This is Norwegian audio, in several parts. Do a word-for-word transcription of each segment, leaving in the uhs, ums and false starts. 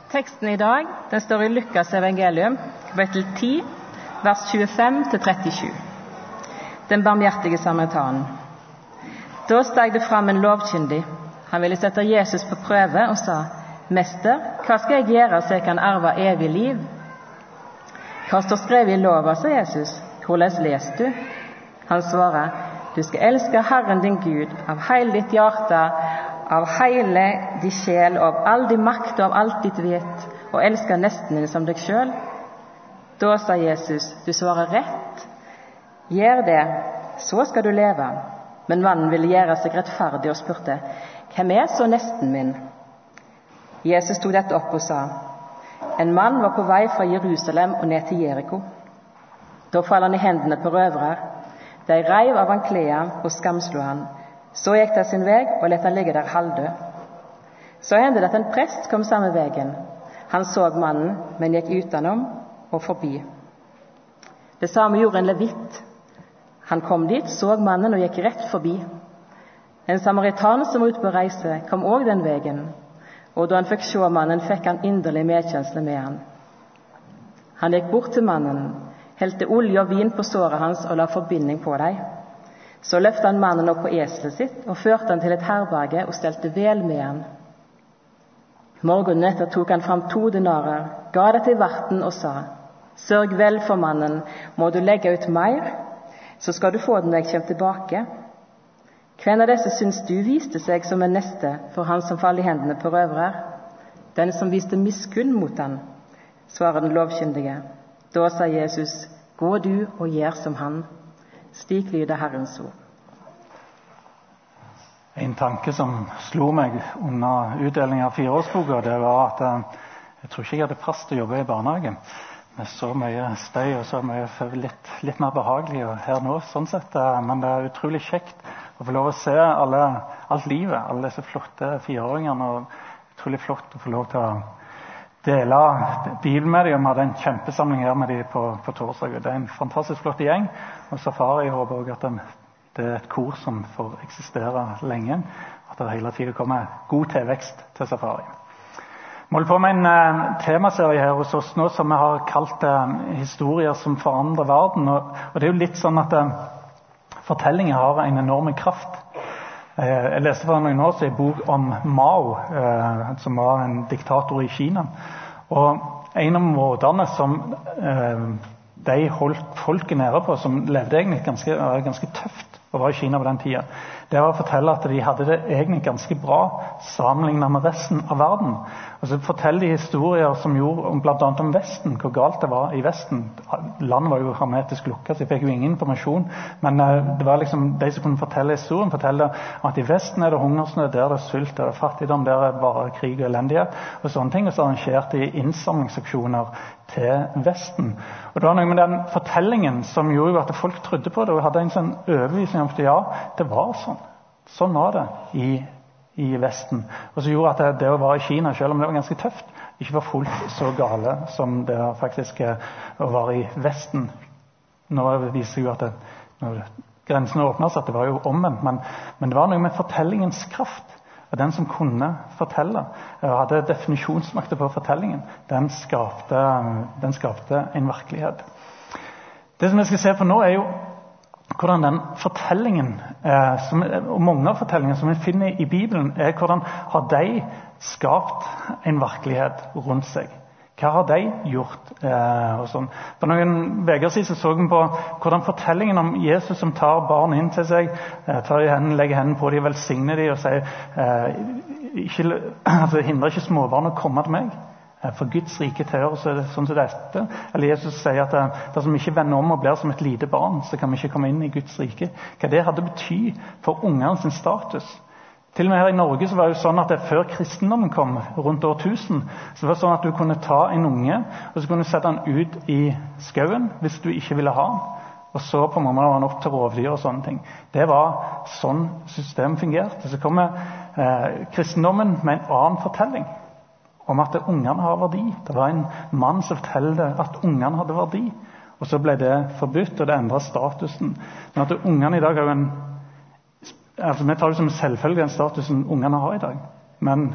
Teksten i dag, den står i Lukas evangelium, kapittel ti, vers tjuefem til trettisju. Den barmhjertige samaritanen. Da steg det fram en lovkyndig. Han ville sette Jesus på prøve og sa: «Mester, hva skal jeg gjøre så jeg kan arve evig liv?» «Hva står skrevet i lova?» sa Jesus. «Hvordan leser du?» Han svarer: «Du skal elske Herren din Gud av hele ditt hjerte, av hele din sjel, og av all din makt og av alt ditt vet, og elske nesten din som deg selv.» Da sa Jesus: «Du svarer rett. Gjør det, så skal du leve.» Men mannen ville gjøre seg rettferdig og spurte: «Hvem er så nesten min?» Jesus tok dette opp og sa: «En mann var på vei fra Jerusalem og ned til Jericho. Da falt han i hendene på røvere. De reiv av han klærne og skamslo han. Så gikk de sin vei og let han ligge der halvdød. Så hendte det at en prest kom samme veien. Han så mannen, men gikk utenom og forbi. Det samme gjorde en levitt. Han kom dit, så mannen og gikk rett forbi. En samaritan som var ute på reise, kom også den veien. Og da han fikk se mannen, fikk han inderlig medkjensle med han. Han gikk bort til mannen, helte olje og vin på såret hans og la forbinding på dem. Så løftet han mannen opp på eselet sitt og førte han til et herberge og stelte vel med han. Morgenen etter tok han fram to denarer, ga det til verten og sa: «Sørg vel for mannen, må du legge ut mer, så skal du få den når jeg kommer tilbake.» «Hvem av disse syns du viste seg som en neste for han som fall i hendene på røvere?» «Den som viste miskunn mot han», svarer den lovkyndige. Da sa Jesus: «Gå du og gjør som han.» Slik lyder Herrens ord. En tanke som slo meg under utdelingen av fireårsboka, det var at jeg tror ikke jeg hadde plass til å jobbe i barnehage med så mye støy og så mye litt, litt mer behagelig her nå, sånn sett. Men det er utrolig kjekt å få lov å se alle, alt livet, alle disse flotte fireåringene, og utrolig flott å få lov til å dele Bibelen med dem. Vi hadde en kjempesamling her med dem på, på torsdag. Det er en fantastisk flott gjeng, og Safari håper også at den, det er et kor som får eksistere lenge, at det hele tiden kommer god tilvekst til Safari. Vi holder på med en uh, temaserie her hos oss nå som vi har kalt uh, historier som forandrer verden, og, og det er jo litt sånn at uh, fortellinger har en enorm kraft. Uh, jeg leste for noen år siden en bok om Mao, uh, som var en diktator i Kina, og en av måtene som uh, de holdt folket nede på, som levde egentlig ganske, uh, ganske tøft og var i Kina på den tiden, det var å fortelle at de hadde det egentlig ganske bra sammenlignet med resten av verden. Og så forteller de historier som gjorde om, blant annet om Vesten, hvor galt det var i Vesten. Landet var jo hermetisk lukket, så jeg fikk jo ingen informasjon, men uh, det var liksom de som kunne fortelle historien, fortelle at i Vesten er det hungersnød, der er det sult, der er det fattigdom, der er bare krig og elendighet, og sånne ting, og så arrangerte de innsamlingsaksjoner til Vesten. Og det var noe med den fortellingen som gjorde at folk trodde på det, og hadde en sånn overbevisning om at ja, det var sånn. Sånn var det i, i Vesten. Og så gjorde at det, det å være i Kina, selv om det var ganske tøft, ikke var fullt så gale som det faktisk er å være i Vesten. Nå viser jo at det, når grensene åpner seg, at det var jo omvendt, men, men det var noe med fortellingens kraft. Og den som kunne fortelle, og hadde definisjonsmakter på fortellingen, den skapte, den skapte en virkelighet. Det som jeg skal se på nå er jo hvordan den fortellingen, eh, som, og mange av fortellingene som vi finner i Bibelen, er hvordan har de skapt en virkelighet rundt seg. Hva har de gjort? Eh, og sånn. For noen veger siden så vi på hvordan fortellingen om Jesus som tar barn inn til seg, eh, tar i hendene, legger hendene på dem, velsigner dem og sier, eh, ikke, altså, hindrer ikke småbarn å komme til meg. For Guds rike tilhører så er det sånn som dette. Eller Jesus sier at dersom vi ikke vender om og blir som et lite barn, så kan vi ikke komme inn i Guds rike. Hva det hadde bety for ungene sin status. Til og med her i Norge så var det jo sånn at det, før kristendommen kom, rundt årtusen, så var det sånn at du kunne ta en unge, og så kunne du sette han ut i skauen hvis du ikke ville ha han. Og så på en måte var han opp til rovdyr og sånne ting. Det var sånn systemet fungerte. Så kommer eh, kristendommen med en annen fortelling om at ungene har verdi. Det var en mann som fortalte at ungene hadde verdi. Og så ble det forbudt, og det endret statusen. Men at ungene i dag har jo en... Altså, vi tar det som selvfølgelig den statusen ungene har i dag. Men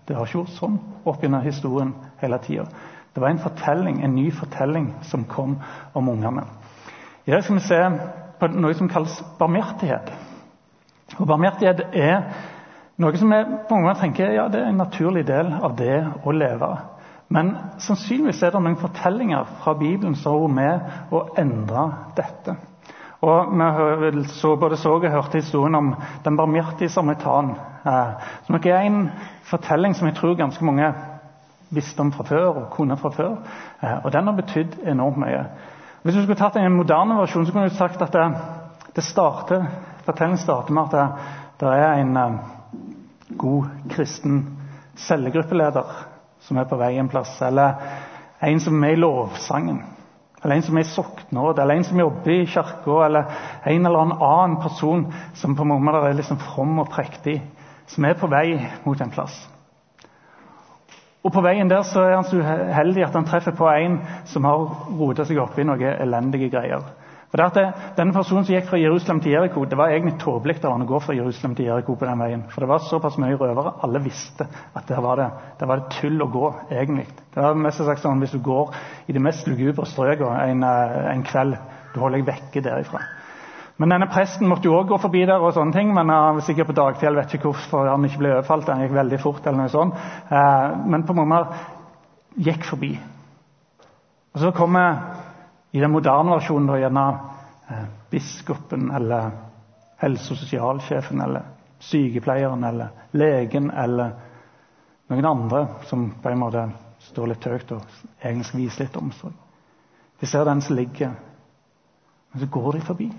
Det har ikke vært sånn opp gjennom historien hele tiden. Det var en fortelling, en ny fortelling som kom om ungene. I dag skal vi se på noe som kalles barmhjertighet. Og barmhjertighet er noe som er, på mange måter tenker ja, det er en naturlig del av det å leve. Men sannsynligvis er det noen fortellinger fra Bibelen som er med å endre dette. Og vi så, både så og hørte historien om den barmhjertige samaritan, eh, som nok er en fortelling som jeg tror ganske mange visste om fra før og kunne fra før. Eh, og den har betydd enormt mye. Hvis du skulle tatt en moderne versjon, så kunne du sagt at det, det starter, fortellingen starter med at det, det er en eh, god kristen cellegruppeleder som er på vei en plass, eller en som er i lovsangen, eller en som er i sokknåd, eller en som jobber i kirka, eller en eller annen annen person som på mange måter er liksom from og prektig, som er på vei mot en plass. Og på veien der så er han så heldig at han treffer på en som har rotet seg opp i noen elendige greier. For det at det, denne personen som gikk fra Jerusalem til Jericho, det var egentlig tåpelig av han å gå fra Jerusalem til Jericho på den veien. For det var såpass mye røvere. Alle visste at det var det, det var det tull å gå, egentlig. Det var mest sagt sånn, hvis du går i det mest lugubre strøket en, en kveld, du holder deg vekke derifra. Men denne presten måtte jo også gå forbi der og sånne ting, men han var sikkert på dagtid, jeg vet ikke hvorfor han ikke ble overfalt, han gikk veldig fort eller noe sånt. Men på mange måter gikk forbi. Og så kommer i den moderne versjonen da gjerne eh, biskopen eller helse- og sosialsjefen eller sykepleieren eller legen eller noen andre som på en måte står litt høyt og egentlig skal vise litt omsorg. De ser den som ligger, men så går de forbi.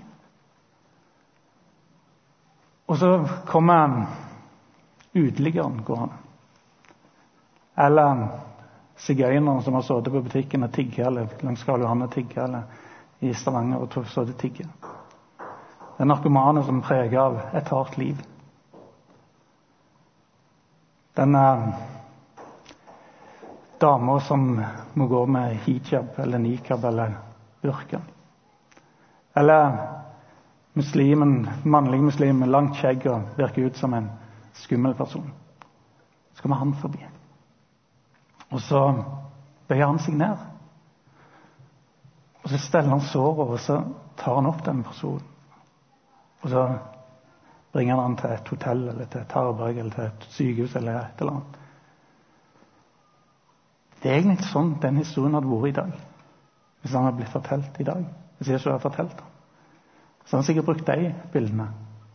Og så kommer uteliggeren går han. Eller sigøyneren som har sittet på butikken og tigget, eller langs Karl Johan og tigget, eller i Stavanger og sittet og tigget. Det er narkomane som preger av et hardt liv. Den uh, dama som må gå med hijab eller nikab eller burka. Eller muslimen, mannlig muslim med langt skjegg og virker ut som en skummel person. Så kommer han forbi. Og så bøyer han seg ned. Og så steller han såret, og så tar han opp den personen. Og så bringer han han til et hotell, eller til et herberg, eller til et sykehus, eller et eller annet. Det er egentlig sånn den historien hadde vært i dag. Hvis han hadde blitt fortalt i dag. Hvis Jesus hadde fortalt det. Så han har sikkert brukt de bildene.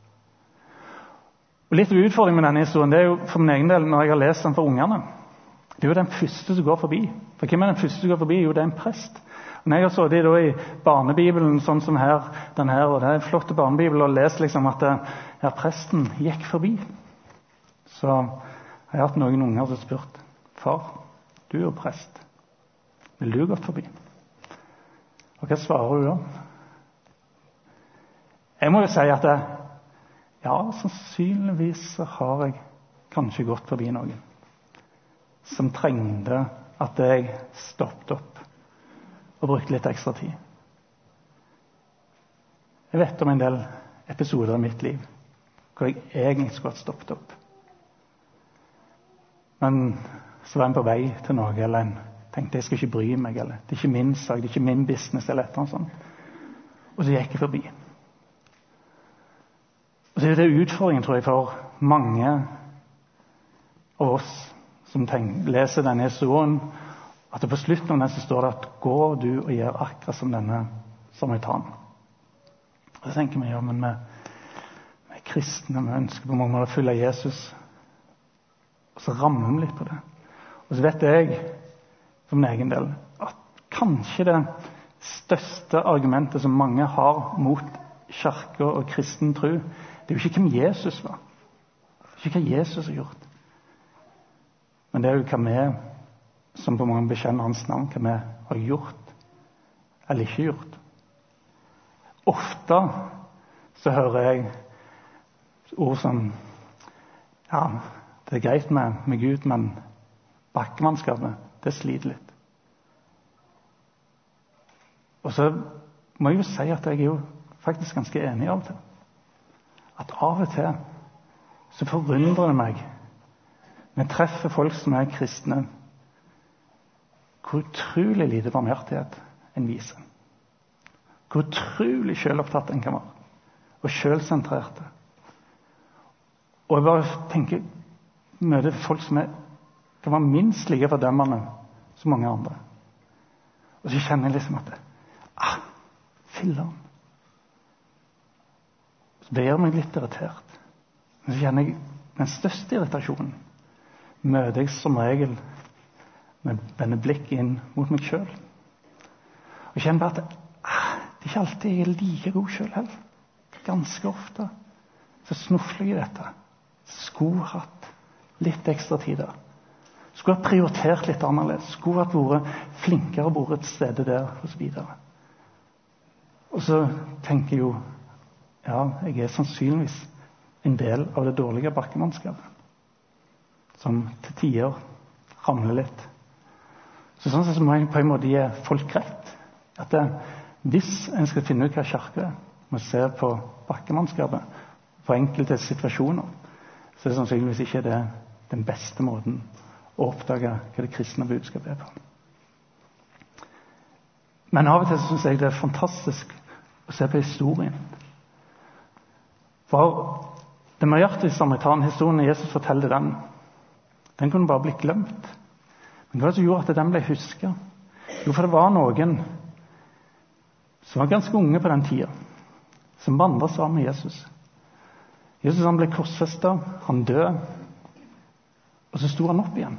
Og litt utfordring med denne historien, det er jo for min egen del, når jeg har lest den for ungene. Det er jo den første som går forbi. For hvem er den første som går forbi? Jo, det er en prest. Og når jeg har så det da i barnebibelen, sånn som her, den her, og det er en flott barnebibel, og lest liksom at ja, presten gikk forbi. Så har jeg hatt noen unger som har spurt, far, du er jo prest. Vil du gått forbi? Og hva svarer du da? Jeg må jo si at det, ja, sannsynligvis har jeg kanskje gått forbi noen som trengte at jeg stoppet opp og brukte litt ekstra tid. Jeg vet om en del episoder i mitt liv hvor jeg egentlig skulle ha stoppet opp. Men så var en på vei til noe, eller en tenkte jeg skal ikke bry meg, eller det er ikke min sak, det er ikke min business, eller et eller annet sånt. Og så gikk jeg forbi. Og så er det utfordringen, tror jeg, for mange av oss som tenker, leser denne historien, at det på slutten av den så står det at går du og gjør akkurat som denne samaritanen. Og så tenker vi, ja, men vi, vi er kristne, vi ønsker på mange måter å følge Jesus. Og så rammer vi litt på det. Og så vet jeg, for min egen del, at kanskje det største argumentet som mange har mot kirke og kristen tro, det er jo ikke hvem Jesus var. Det er ikke hva Jesus har gjort. Men det er jo hva vi, som på mange bekjenner hans navn, hva vi har gjort eller ikke gjort. Ofte så hører jeg ord som ja, det er greit med, med Gud, men bakkmannskapet, det sliter litt. Og så må jeg jo si at jeg er jo faktisk ganske enig av og til. At av og til så forundrer det meg vi treffer folk som er kristne, hvor utrolig lite barmhjertighet en viser. Hvor utrolig selvopptatt en kan være. Og selvsentrerte. Og jeg bare tenker, møter folk som er, kan være minst like fordømmende som mange andre. Og så kjenner jeg liksom at ah, filleren. Så det gjør meg litt irritert. Men så kjenner jeg den største irritasjonen møter jeg som regel med denne blikk inn mot meg selv. Og jeg kjenner bare at ah, det er ikke alltid jeg er like god selv heller. Ganske ofte så snufler jeg i dette. Skulle hatt litt ekstra tid der. Skulle ha prioritert litt annerledes. Skulle ha vært flinkere å bore et sted der, og så videre. Og så tenker jeg jo, ja, jeg er sannsynligvis en del av det dårlige bakkemannskapet, som til tider ramler litt. Så sånn sett så må jeg på en måte gi folk rett. At det, hvis en skal finne ut hva kirke er, må se på bakkemannskapet, på enkelte situasjoner, så er det sannsynligvis ikke det den beste måten å oppdage hva det kristne budskapet er på. Men av og til synes jeg det er fantastisk å se på historien. For den barmhjertige samaritan-historien Jesus forteller den, den kunne bare bli glemt. Men hva er det som gjorde at den ble husket? Jo, for det var noen som var ganske unge på den tiden, som vandret sammen med Jesus. Jesus han ble korsfestet, han døde, og så sto han opp igjen.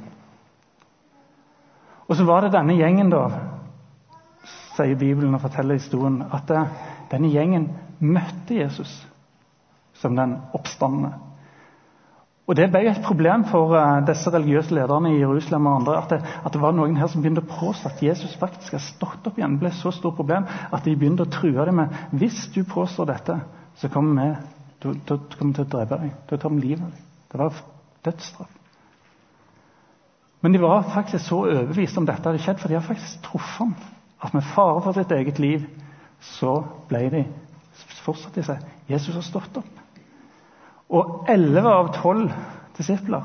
Og så var det denne gjengen da, sier Bibelen og forteller historien, at denne gjengen møtte Jesus som den oppstandende. Og det ble et problem for uh, disse religiøse lederne i Jerusalem og andre, at det, at det var noen her som begynte å påstå at Jesus faktisk har stått opp igjen. Det ble så stort problem at de begynte å true det med, hvis du påstår dette, så kommer vi, du, du, du kommer til å drepe deg. Du tar med livet. Det var dødsstraff. Men de var faktisk så overbevist om dette hadde skjedd, for de har faktisk truffet ham. At med fare for sitt eget liv, så ble de, fortsatte de seg, Jesus har stått opp. Og elleve av tolv disipler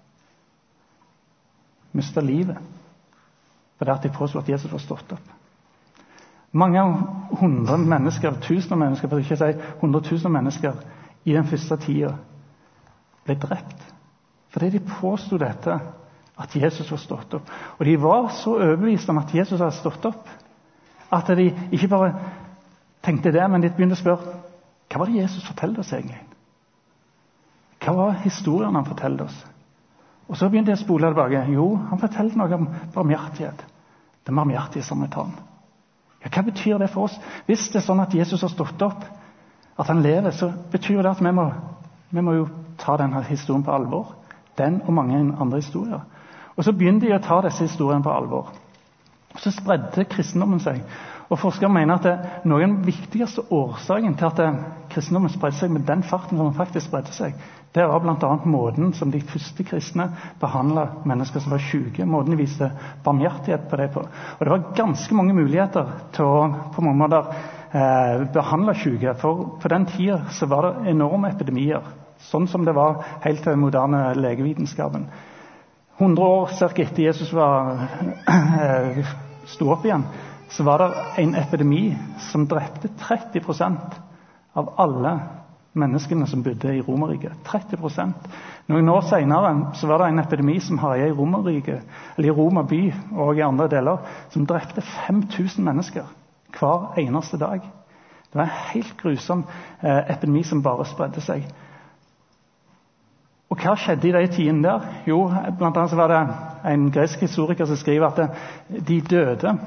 mistet livet fordi at de påstod at Jesus var stått opp. Mange hundre mennesker, tusen mennesker, for ikke å si hundretusen mennesker i den første tida ble drept fordi de påstod dette, at Jesus var stått opp. Og de var så overbevist om at Jesus hadde stått opp, at de ikke bare tenkte det, men de begynte å spørre, hva var det Jesus fortalte oss egentlig? Hva var historien han fortalte oss? Og så begynte jeg å spole tilbake. Jo, han fortalte noe om barmhjertighet. Den barmhjertige samaritan. Ja, hva betyr det for oss? Hvis det er sånn at Jesus har stått opp, at han lever, så betyr det at vi må, vi må jo ta denne historien på alvor. Den og mange andre historier. Og så begynte de å ta disse historiene på alvor. Og så spredte kristendommen seg. Og forskere mener at det, noen viktigste årsaken til at det, kristendommen spredte seg med den farten som den faktisk spredte seg, det var blant annet måten som de første kristne behandlet mennesker som var syke, måten de viste barmhjertighet på det på. Og det var ganske mange muligheter til å på mange måter eh, behandle syke, for på den tiden så var det enorme epidemier, sånn som det var helt til den moderne legevitenskapen. hundre år cirka etter Jesus var eh, stod opp igjen, så var det en epidemi som drepte tretti prosent av alle menneskene som bodde i Romerriket. tretti prosent. Noen år senere så var det en epidemi som herjet i Romerriket, eller i Roma by og i andre deler, som drepte fem tusen mennesker hver eneste dag. Det var en helt grusom eh, epidemi som bare spredde seg. Og hva skjedde i de tidene der? Jo, blant annet så var det en gresk historiker som skriver at det, de døde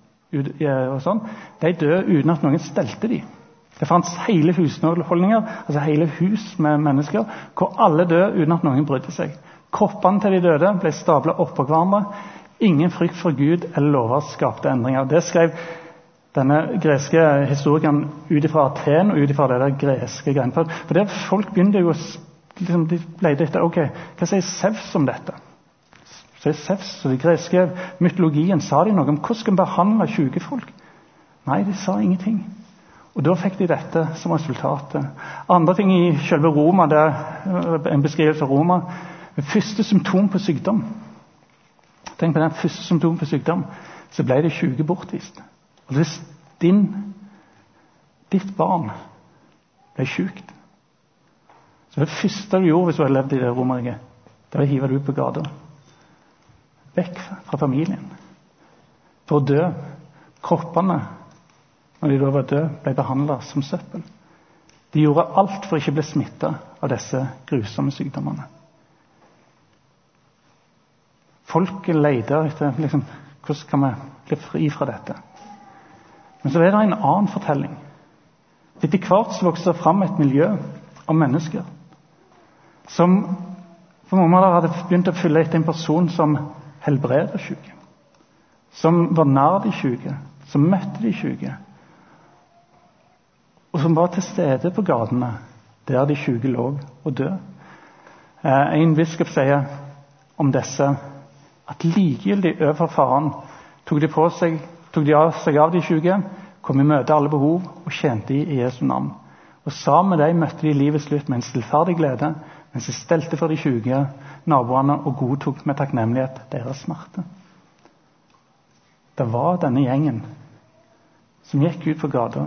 og sånn, de døde uten at noen stelte de. Det fanns hele husholdninger, altså hele hus med mennesker, hvor alle døde uten at noen brydde seg. Kroppene til de døde ble stablet opp på hverandre. Ingen frykt for Gud eller lover skapte endringer. Det skrev denne greske historikeren ut ifra Aten og ut ifra det der greske greiene. For det folk begynte jo å liksom, de leide etter, ok, hva sier Zeus om dette? Så er Zeus og den greske mytologien, sa de noe om hvordan skal man behandle syke folk? Nei, de sa ingenting. Og da fikk de dette som resultat. Andre ting i selve Roma, det er en beskrivelse av Roma. Det første symptom på sykdom. Tenk på den første symptom på sykdom. Så ble det syke bortvist. Og hvis din, ditt barn ble sykt, så det første du gjorde hvis du hadde levd i det Romerriket, det var å hive det ut på gata. Vekk fra familien. For å dø. Kroppene, når de da var døde, ble behandlet som søppel. De gjorde alt for ikke å bli smittet av disse grusomme sykdommene. Folket leter etter liksom, hvordan kan vi bli fri fra dette. Men så er det en annen fortelling. Etter hvert så vokste det fram et miljø av mennesker som på mange måter hadde begynt å følge etter en person som helbreder syke, som var nær de syke, som møtte de syke, og som var til stede på gatene der de syke lå og døde. En biskop sier om disse at likegyldig overfor faren tok de, på seg, tok de av seg av de syke, kom i møte alle behov og tjente i Jesu navn. Og sammen med dem møtte de livets slutt med en stillferdig glede, mens de stelte for de syke naboene og godtok med takknemlighet deres smerte. Det var denne gjengen som gikk ut på gata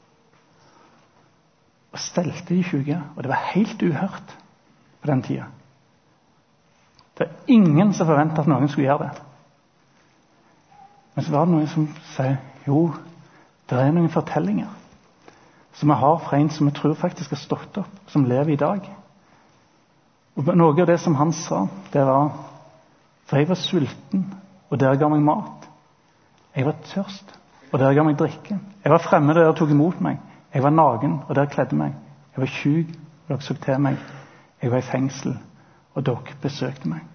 og stelte de syke, og det var helt uhørt på den tida. Det var ingen som forventet at noen skulle gjøre det. Men så var det noen som sier, jo, det er noen fortellinger som vi har fra en som vi tror faktisk har stått opp, som lever i dag. Og noe av det som han sa, det var, for jeg var sulten, og dere ga meg mat. Jeg var tørst, og dere ga meg drikke. Jeg var fremmed, og dere tok imot meg. Jeg var nagen, og dere kledde meg. Jeg var syk, og dere så til meg. Jeg var i fengsel, og dere besøkte meg.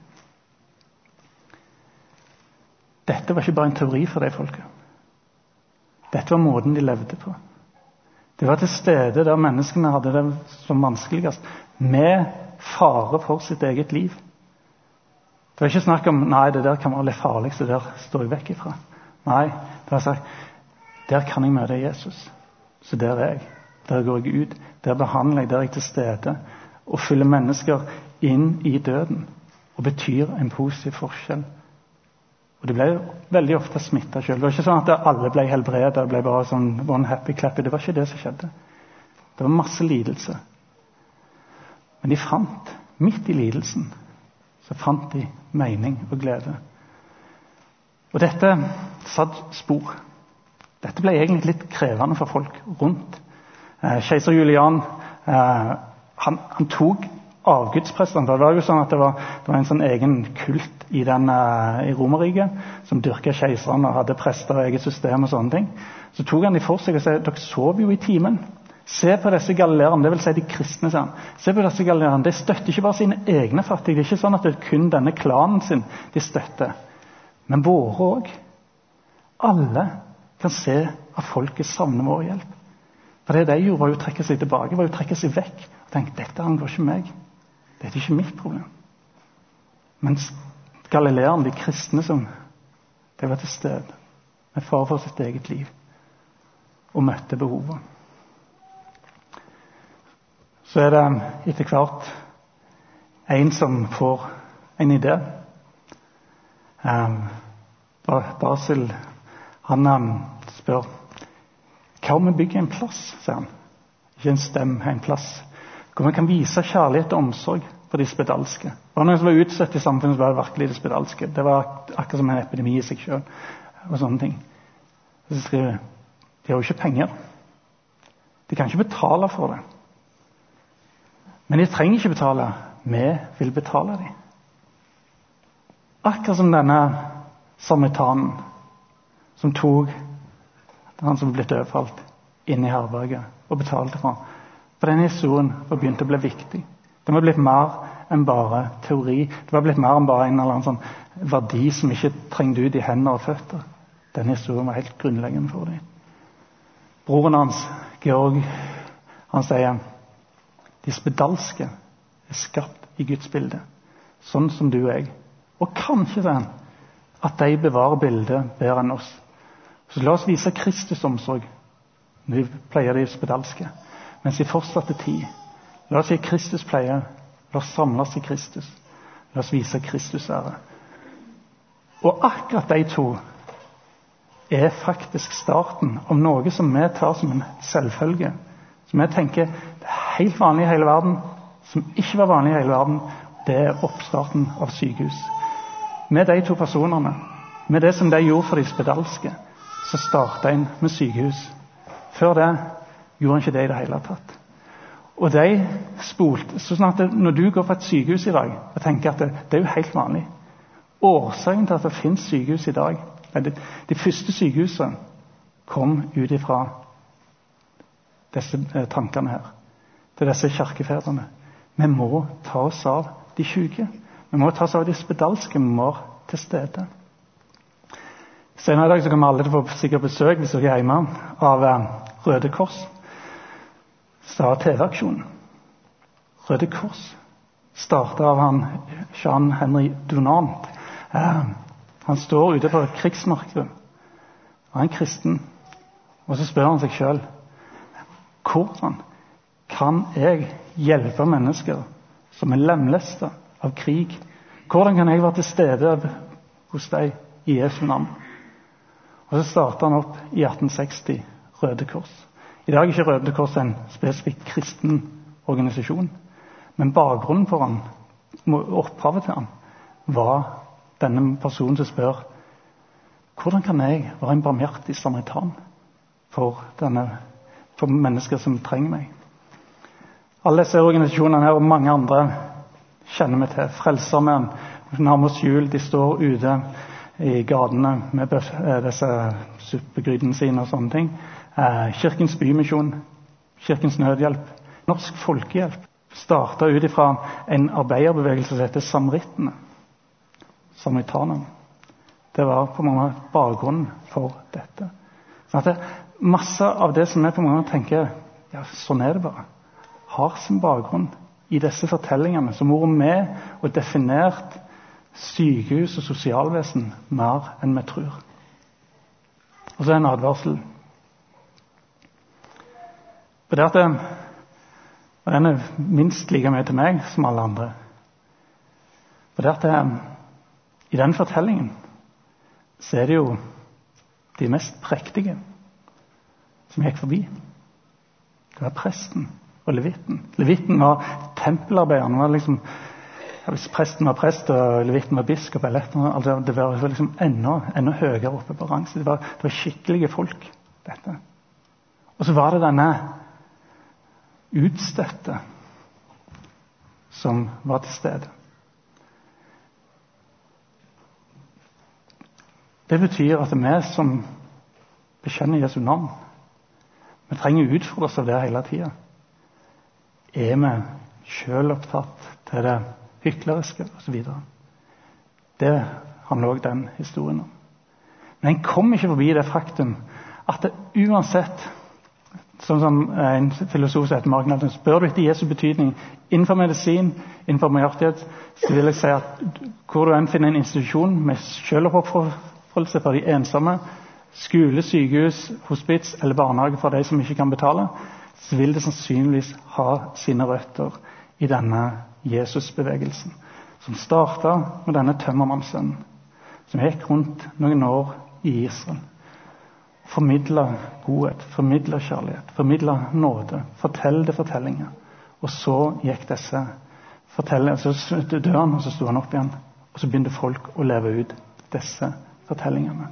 Dette var ikke bare en teori for de folket. Dette var måten de levde på. De var til stede der menneskene hadde det som vanskeligst, med fare for sitt eget liv. Det var ikke snakk om, nei, det der kan være litt farlig, så der står jeg vekk ifra. Nei, det var sagt, der kan jeg møte Jesus. Så der er jeg. Der går jeg ut. Der behandler jeg, der er jeg til stede. Og følger mennesker inn i døden. Og betyr en positiv forskjell. Og de ble veldig ofte smittet selv. Det var ikke sånn at alle ble helbredet, det ble bare sånn one happy clappy. Det var ikke det som skjedde. Det var masse lidelse. Men de fant, midt i lidelsen, så fant de mening og glede. Og dette satt spor. Dette ble egentlig litt krevende for folk rundt. Eh, Keiser Julian, eh, han, han tok avgudsprestene. Det var jo sånn at det var, det var en sånn egen kult i, den, uh, i Romerriket, som dyrket keiserne og hadde prester og eget system og sånne ting. Så tok han de for seg og sa, dere sov jo i timen. Se på disse galileerne, det vil si de kristne, sa han. Se på disse galileerne, de støtter ikke bare sine egne fattige. Det er ikke sånn at det er kun denne klanen sin de støtter. Men våre også. Alle kan se at folket savner vår hjelp. For det de gjorde var jo å trekke seg tilbake, var jo å trekke seg vekk. Og tenke, dette angår ikke meg. Dette er ikke mitt problem. Mens galileerne, de kristne, som de var til stede med fare for sitt eget liv og møtte behovet. Så er det etter hvert en som får en idé. Um, Basil, han um, spør, hva om vi bygger en plass, sier han. Ikke en stem, en plass. Hvor vi kan vise kjærlighet og omsorg for de spedalske. Det var noen som var utsatt i samfunnet som var virkelig de spedalske. Det var akkurat som en epidemi i seg selv. Og sånne ting. Så skriver de, de har jo ikke penger. De kan ikke betale for det. Men de trenger ikke betale. Vi vil betale dem. Akkurat som denne samaritanen som tok han som ble dødfalt inn i herberget og betalte for ham. For denne historien var begynt å bli viktig. Det var blitt mer enn bare teori. Det var blitt mer enn bare en eller annen sånn verdi som ikke trengte ut i hender og føtter. Denne historien var helt grunnleggende for dem. Broren hans, Georg, han sier, de spedalske er skapt i Guds bilde, sånn som du og jeg. Og kanskje, sier han, at de bevarer bildet bedre enn oss. Så la oss vise Kristus omsorg. Vi pleier de spedalske. Mens i fortsatte tid, la oss gi Kristus pleie. La oss samles i Kristus. La oss vise Kristus ære. Og akkurat de to er faktisk starten av noe som vi tar som en selvfølge. Som vi tenker det er helt vanlig i hele verden, som ikke var vanlig i hele verden. Det er oppstarten av sykehus. Med de to personene, med det som de gjorde for de spedalske, så startet en med sykehus. Før det gjorde han ikke det i det hele tatt. Og de spolte, så sånn at det, når du går på et sykehus i dag og tenker at det, det er jo helt vanlig. Årsaken til at det finnes sykehus i dag, de, de første sykehusene kom ut ifra disse eh, tankene her, til disse kirkefedrene. Vi må ta oss av de syke. Vi må ta oss av de spedalske, vi må til stede. Senere i dag så kommer alle til å få sikkert besøk hvis dere er hjemme av eh, Røde Kors. Så T V-aksjonen. Røde Kors startet av han Jean-Henri Dunant. Eh, han står ute på krigsmarkedet. Han er en kristen. Og så spør han seg selv, hvordan kan jeg hjelpe mennesker som er lemlestet av krig? Hvordan kan jeg være til stede hos deg i Jesu navn? Og så startet han opp i atten seksti Røde Kors. I dag er ikke Røde Kors en spesifikk kristen organisasjon, men bakgrunnen for han, opphavet til han, var denne personen som spør, hvordan kan jeg være en barmhjertig samaritan for, denne, for mennesker som trenger meg? Alle disse organisasjonene her og mange andre kjenner vi til. Frelserne, Nærmest jul, de står ute i gatene med disse suppegrytene sine og sånne ting. Kirkens Bymisjon, Kirkens Nødhjelp, Norsk Folkehjelp startet ut ifra en arbeiderbevegelse som heter Samarittene. Samaritanerne. Det var på mange måter bakgrunnen for dette. Så at det, masse av det som vi på mange måter tenker, ja, sånn er det bare, har sin bakgrunn i disse fortellingene som har vært med og definert sykehus og sosialvesen mer enn vi tror. Og så er en advarsel. For det at det, og den er minst like mye til meg som alle andre. For det at det, i den fortellingen så er det jo de mest prektige som gikk forbi. Det var presten og levitten. Levitten var tempelarbeideren. Var liksom, ja, hvis presten var prest og levitten var biskop, eller, altså, det var liksom enda, enda høyere oppe på rang. Det var, det var skikkelige folk, dette. Og så var det denne utstøtte som var til stede. Det betyr at vi som bekjenner Jesu navn, vi trenger å utfordre oss av det hele tiden. Er vi selv opptatt til det hykleriske og så videre? Det handler også den historien om. Men en kommer ikke forbi det faktum at det uansett, sånn som en filosof som heter Mark Nelson, spør du etter Jesu betydning innenfor medisin, innenfor barmhjertighet, så vil jeg si at hvor du enn finner en institusjon med selvoppofrelse for de ensomme, skole, sykehus, hospits eller barnehage for de som ikke kan betale, så vil det sannsynligvis ha sine røtter i denne Jesusbevegelsen, som startet med denne tømmermannssønnen, som gikk rundt noen år i Israel. Formidla godhet, formidla kjærlighet, formidla nåde, fortelle fortellinger. Og så gikk disse fortellingene, så døde han, og så stod han opp igjen, og så begynte folk å leve ut disse fortellingene.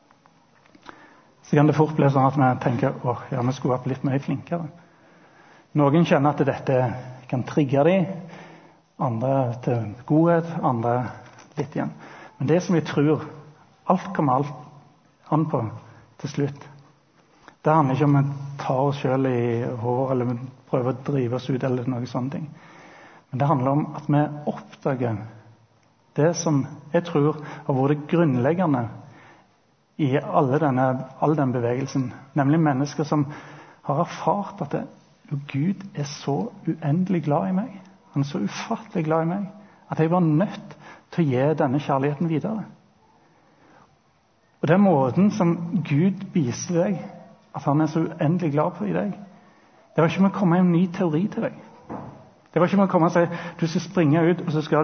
Så kan det fort bli sånn at vi tenker, åh, ja, vi skulle vært litt mer flinkere. Noen kjenner at dette kan trigge dem, andre til godhet, andre litt igjen. Men det som vi tror, alt kommer alt an på til slutt. Det handler ikke om å ta oss selv i hår, eller prøve å drive oss ut, eller noe sånne ting. Men det handler om at vi oppdager det som jeg tror har vært grunnleggende i alle denne, all den bevegelsen, nemlig mennesker som har erfart at det, Gud er så uendelig glad i meg. Han er så ufattelig glad i meg, at jeg var nødt til å gi denne kjærligheten videre. Og den måten som Gud viser deg at han er så uendelig glad på i deg, det var ikke med å komme med en ny teori til deg. Det var ikke med å komme og si du skal springe ut, og så skal du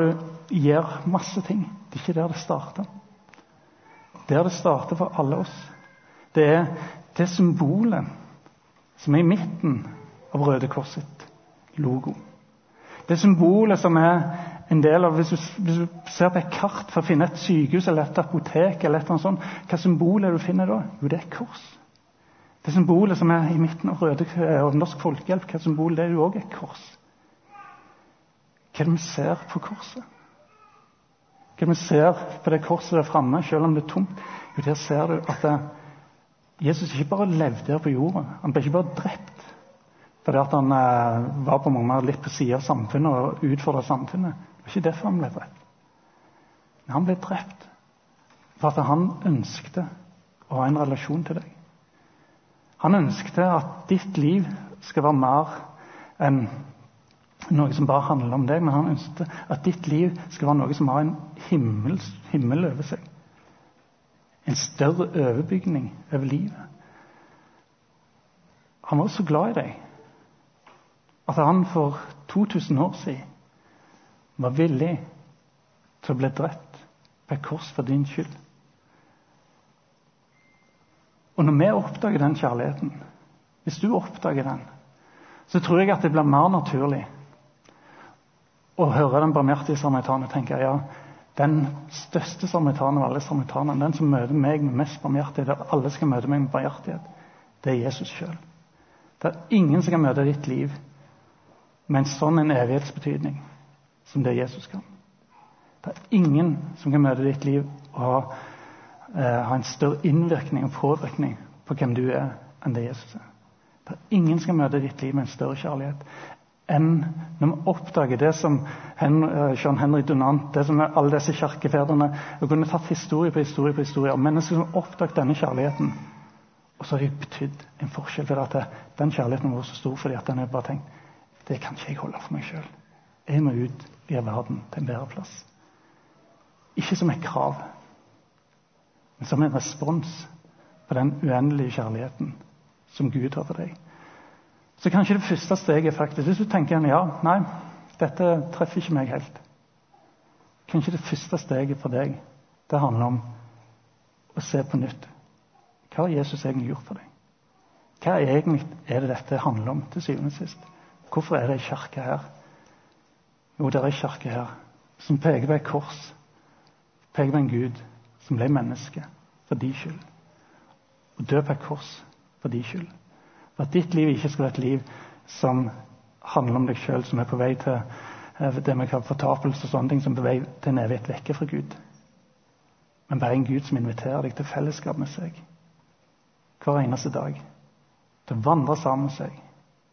gjør masse ting. Det er ikke der det starter. Der det starter for alle oss. Det er det symbolet som er i midten av Røde Kors sitt logo. Det symbolet som er en del av, hvis du, hvis du ser på et kart for å finne et sykehus eller et apotek eller et eller annet sånt, hva symbol er det du finner da? Jo, det er et kors. Det symbolet som er i midten av Røde og Norsk Folkehjelp, hva symbol det er jo også et kors. Hva er det vi ser på korset? Hva er det vi ser på det korset der fremme, selv om det er tomt? Jo, der ser du at det, Jesus ikke bare levde her på jorden. Han ble ikke bare drept fordi at han eh, var på mange måter litt på siden av samfunnet og utfordret samfunnet. Det var ikke derfor han ble drept. Men han ble drept for at han ønsket å ha en relasjon til deg. Han ønsket at ditt liv skal være mer enn noe som bare handler om deg, men han ønsket at ditt liv skal være noe som har en himmel, himmel over seg. En større overbygning over livet. Han var så glad i deg at han for to tusen år siden var villig til å bli drept på et kors for din skyld. Og når vi oppdager den kjærligheten, hvis du oppdager den, så tror jeg at det blir mer naturlig å høre den barmhjertige samaritanen og tenke, ja, den største samaritanen av alle samaritanene, den som møter meg med mest barmhjertighet, der alle skal møte meg med barmhjertighet, det er Jesus selv. Det er ingen som kan møte ditt liv med en sånn en evighetsbetydning som det Jesus kan. Det er ingen som kan møte ditt liv og ha, eh, ha en større innvirkning og påvirkning på hvem du er enn det Jesus er. Det er ingen som kan møte ditt liv med en større kjærlighet enn når vi oppdager det som John Henry Dunant, det som er alle disse kirkefedrene, og kunne tatt historie på historie på historie om mennesker som oppdaget denne kjærligheten, og så har det betydd en forskjell for at den kjærligheten var så stor fordi at den er bare tenkt, det kan ikke jeg holde for meg selv. Jeg må ut i verden til en bedre plass. Ikke som et krav, men som en respons på den uendelige kjærligheten som Gud har for deg. Så kanskje det første steget faktisk, hvis du tenker ja, nei, dette treffer ikke meg helt. Kanskje det første steget for deg, det handler om å se på nytt. Hva har Jesus egentlig gjort for deg? Hva egentlig er det dette handler om til syvende og sist? Hvorfor er det en kirke her? Jo, det er en kirke her som peker på et kors, peker på en Gud som ble menneske for din skyld. Og dø på et kors for din skyld. For at ditt liv ikke skal være et liv som handler om deg selv, som er på vei til det vi kaller fortapelse og sånne ting, som er på vei til en evighet vekke fra Gud. Men bare en Gud som inviterer deg til fellesskap med seg. Hver eneste dag. Til å vandre sammen med seg.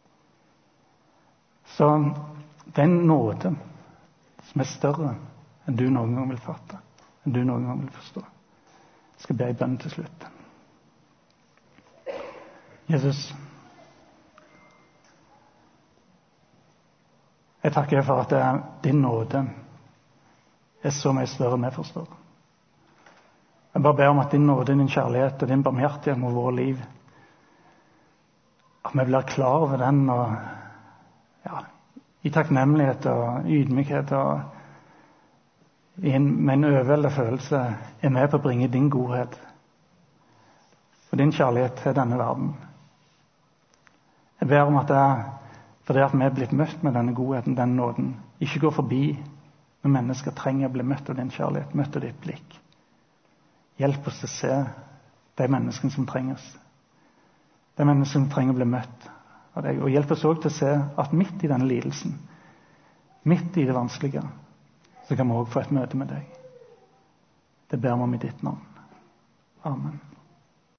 Så det er en nåde som er større enn du noen gang vil fatte, enn du noen gang vil forstå. Jeg skal be i bønn til slutt. Jesus, jeg takker for at din nåde er så mye større enn jeg forstår. Jeg bare ber om at din nåde, din kjærlighet og din barmhjertighet må våre liv, at vi blir klar over den og ja, i takknemlighet og ydmykhet og i en, med en overveldet følelse er med på å bringe din godhet og din kjærlighet til denne verden. Jeg ber om at det er fordi at vi er blitt møtt med denne godheten, denne nåden, ikke går forbi når mennesker trenger å bli møtt av din kjærlighet, møtt av ditt blikk. Hjelp oss til å se de menneskene som trenger oss. De menneskene som trenger å bli møtt av deg. Og hjelp oss også til å se at midt i denne lidelsen, midt i det vanskelige, så kan vi også få et møte med deg. Det ber vi om i ditt navn. Amen.